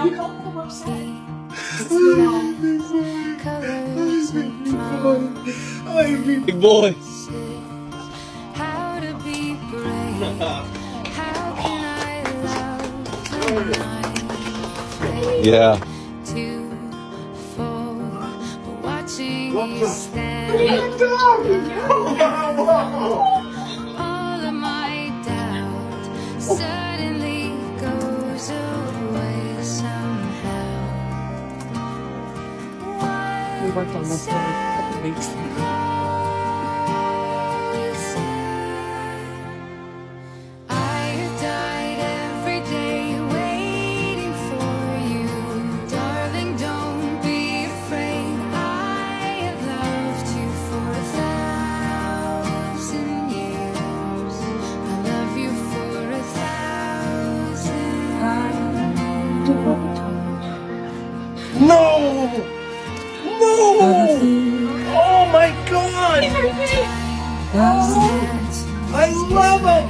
Big boy. Yeah. All of my doubt suddenly goes away somehow. We worked on this for a couple weeks. No! No! Oh my God! I love him!